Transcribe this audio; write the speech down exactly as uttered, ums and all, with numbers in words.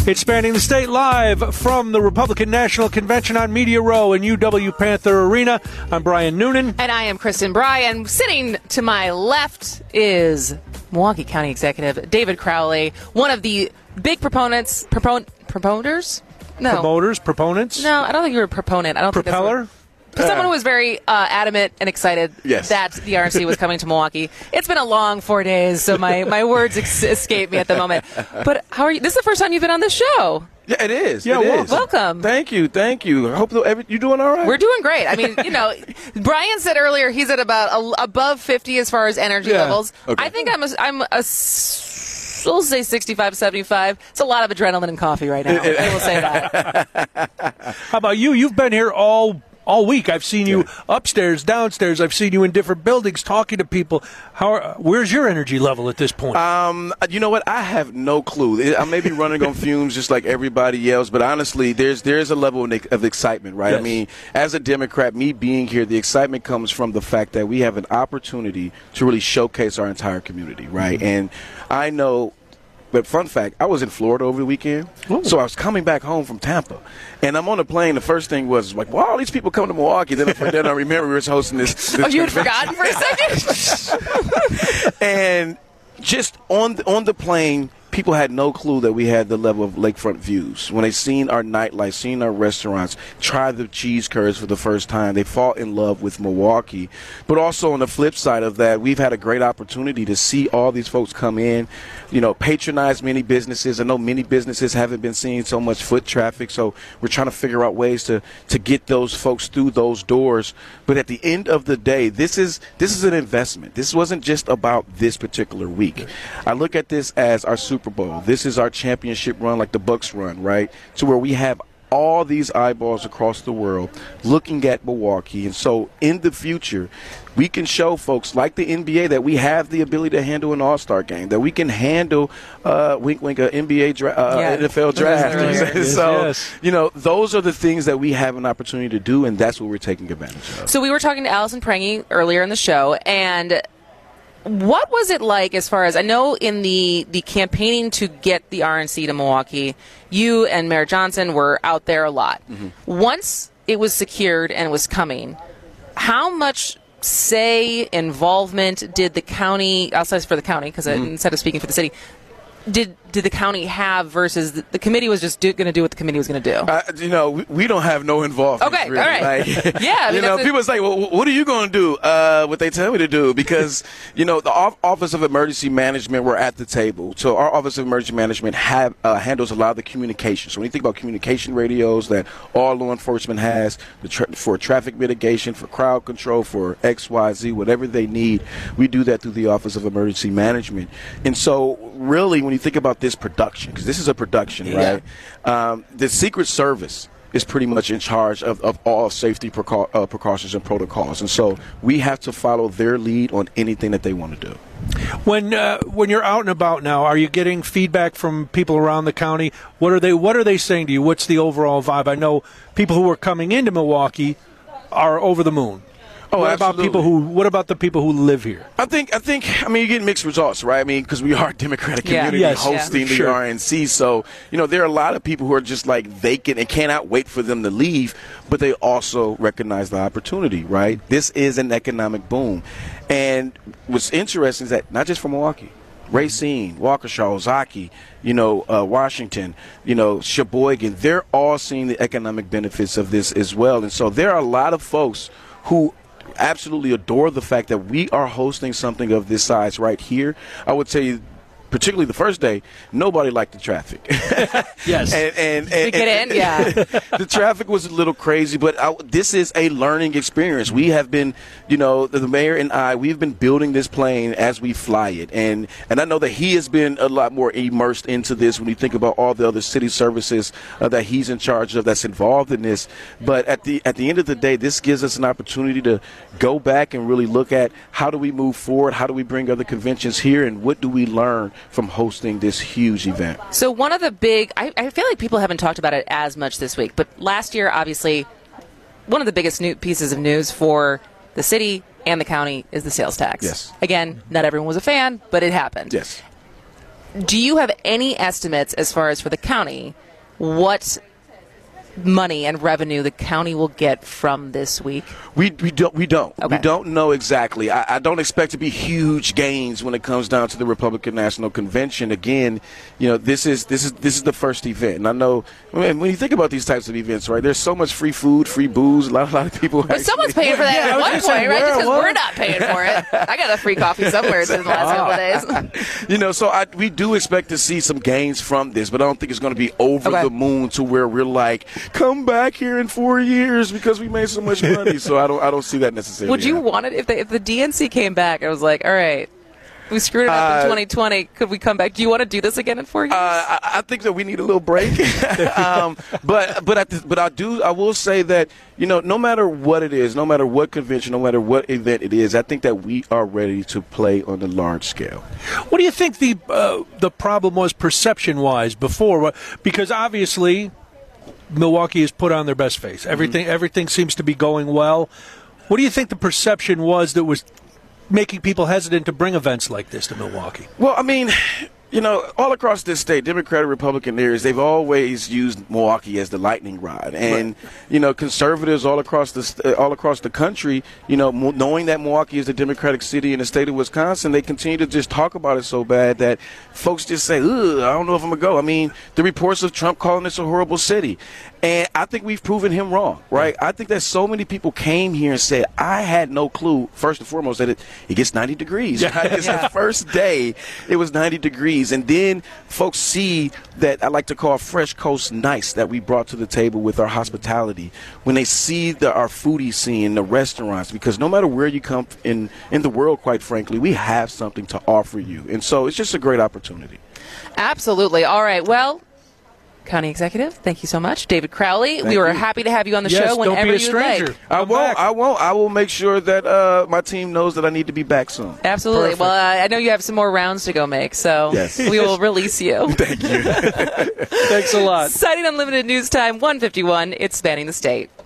It's Spanning the State live from the Republican National Convention on Media Row in U W Panther Arena. I'm Brian Noonan. And I am Kristen Bryan. Sitting to my left is Milwaukee County Executive David Crowley, one of the big proponents, propon- proponents? No. Promoters, proponents? No, I don't think you were a proponent. I don't Propeller? think that's what, someone who was very uh, adamant and excited yes. that the R N C was coming to Milwaukee. It's been a long four days, so my, my words ex- escape me at the moment. But how are you? This is the first time you've been on this show. Yeah, it is. Yeah, it well, is. welcome. Thank you, thank you. I hope every, you're doing all right. We're doing great. I mean, you know, Brian said earlier he's at about a, above fifty as far as energy Yeah. levels. Okay. I think I'm a, I'm a we'll say sixty-five, seventy-five. It's a lot of adrenaline and coffee right now. I will say that. How about you? You've been here all all week. I've seen you Yeah. upstairs, downstairs. I've seen you in different buildings talking to people. How? Are, where's your energy level at this point? Um, you know what? I have no clue. I may be running on fumes just like everybody else, but honestly, there's there's a level of excitement, right? Yes. I mean, as a Democrat, me being here, the excitement comes from the fact that we have an opportunity to really showcase our entire community, right? Mm-hmm. And I know. But fun fact, I was in Florida over the weekend, Ooh. so I was coming back home from Tampa. And I'm on the plane, the first thing was like, well, all these people come to Milwaukee. Then I, then I remember we were hosting this. this Oh, you had convention. forgotten for a second? And just on the, on the plane, people had no clue that we had the level of lakefront views. When they seen our nightlife, seen our restaurants, tried the cheese curds for the first time, they fall in love with Milwaukee. But also on the flip side of that, we've had a great opportunity to see all these folks come in, you know, patronize many businesses. I know many businesses haven't been seeing so much foot traffic, so we're trying to figure out ways to, to get those folks through those doors. But at the end of the day, this is this is an investment. This wasn't just about this particular week. I look at this as our Super Bowl. This is our championship run, like the Bucks run, right? To where we have all these eyeballs across the world looking at Milwaukee. And so in the future, we can show folks like the N B A that we have the ability to handle an all-star game, that we can handle, uh, wink, wink, an N B A dra- uh, Yeah. N F L draft. Yes, so, yes. you know, those are the things that we have an opportunity to do, and that's what we're taking advantage of. So we were talking to Allison Prangy earlier in the show, and what was it like as far as, I know in the, the campaigning to get the R N C to Milwaukee, you and Mayor Johnson were out there a lot. Mm-hmm. Once it was secured and was coming, how much say, involvement did the county, I'll say for the county because mm-hmm. instead of speaking for the city, did did the county have versus the, the committee was just going to do what the committee was going to do? Uh, you know, we, we don't have no involvement. Okay, really. all right. Like, yeah. I mean, you know, a, people say, well, what are you going to do? Uh, what they tell me to do. Because, you know, the Office of Emergency Management, we're at the table. So our Office of Emergency Management have uh, handles a lot of the communication. So when you think about communication radios that all law enforcement has the tra- for traffic mitigation, for crowd control, for X, Y, Z, whatever they need, we do that through the Office of Emergency Management. And so really, when you think about this production, because this is a production, yeah. right? Um, the Secret Service is pretty much in charge of, of all safety precau- uh, precautions and protocols. And so we have to follow their lead on anything that they want to do. When uh, when you're out and about now, are you getting feedback from people around the county? What are they What are they saying to you? What's the overall vibe? I know people who are coming into Milwaukee are over the moon. Oh, what absolutely. about people who? What about the people who live here? I think, I think, I mean, you get mixed results, right? I mean, because we are a Democratic Yeah. community Yes. hosting Yeah. the Sure. R N C. So, you know, there are a lot of people who are just like vacant and cannot wait for them to leave, but they also recognize the opportunity, right? This is an economic boom. And what's interesting is that not just for Milwaukee, Racine, Waukesha, Ozaukee, you know, uh, Washington, you know, Sheboygan, they're all seeing the economic benefits of this as well. And so there are a lot of folks who absolutely adore the fact that we are hosting something of this size right here. I would tell you, particularly the first day, nobody liked the traffic. Yes. and, and, and, to get and, in, yeah. the traffic was a little crazy, but I, this is a learning experience. We have been, you know, the, the mayor and I, we've been building this plane as we fly it. And, and I know that he has been a lot more immersed into this when you think about all the other city services uh, that he's in charge of that's involved in this. But at the, at the end of the day, this gives us an opportunity to go back and really look at how do we move forward, how do we bring other conventions here, and what do we learn from hosting this huge event. So one of the big, I, I feel like people haven't talked about it as much this week, but last year, obviously, one of the biggest new pieces of news for the city and the county is the sales tax. Yes. Again, not everyone was a fan, but it happened. Yes. do you have any estimates as far as for the county what money and revenue the county will get from this week? We we don't we don't Okay. we don't know exactly. I, I don't expect to be huge gains when it comes down to the Republican National Convention. Again, you know, this is this is this is the first event, and I know I mean, when you think about these types of events, right? There's so much free food, free booze. A lot, a lot of people. But actually, someone's paying for that Yeah, I at was one gonna point, say, right? where, Just because what? we're not paying for it. I got a free coffee somewhere in the last couple of days. You know, so I, we do expect to see some gains from this, but I don't think it's going to be over Okay. the moon to where we're like, come back here in four years because we made so much money. So I don't, I don't see that necessarily. Would you happening. want it if, they, if the D N C came back? I was like, all right, we screwed it up Uh, in twenty twenty. Could we come back? Do you want to do this again in four years? Uh, I, I think that we need a little break, um, but but I, but I do I will say that you know no matter what it is, no matter what convention, no matter what event it is, I think that we are ready to play on the large scale. What do you think the uh, the problem was perception wise before? Because obviously Milwaukee has put on their best face. Everything mm-hmm. everything seems to be going well. What do you think the perception was that was making people hesitant to bring events like this to Milwaukee? Well, I mean, you know, all across this state, Democratic, Republican areas, they've always used Milwaukee as the lightning rod, and right. you know, conservatives all across the all across the country, you know, knowing that Milwaukee is a Democratic city in the state of Wisconsin, they continue to just talk about it so bad that folks just say, "Ugh, I don't know if I'm gonna go." I mean, the reports of Trump calling this a horrible city. And I think we've proven him wrong, right? I think that so many people came here and said, I had no clue, first and foremost, that it, it gets ninety degrees. Right? It's the first day it was ninety degrees. And then folks see that I like to call Fresh Coast nice that we brought to the table with our hospitality. When they see the, our foodie scene, the restaurants, because no matter where you come in, in the world, quite frankly, we have something to offer you. And so it's just a great opportunity. Absolutely. All right. Well, County Executive, thank you so much. David Crowley, Thank we were you. happy to have you on the Yes, show whenever don't be a you'd stranger. like. I Come won't. back. I won't. I will make sure that uh, my team knows that I need to be back soon. Absolutely. Perfect. Well, uh, I know you have some more rounds to go make, so Yes. we will release you. Thank you. Thanks a lot. Citing Unlimited News Time, one fifty-one, it's Spanning the State.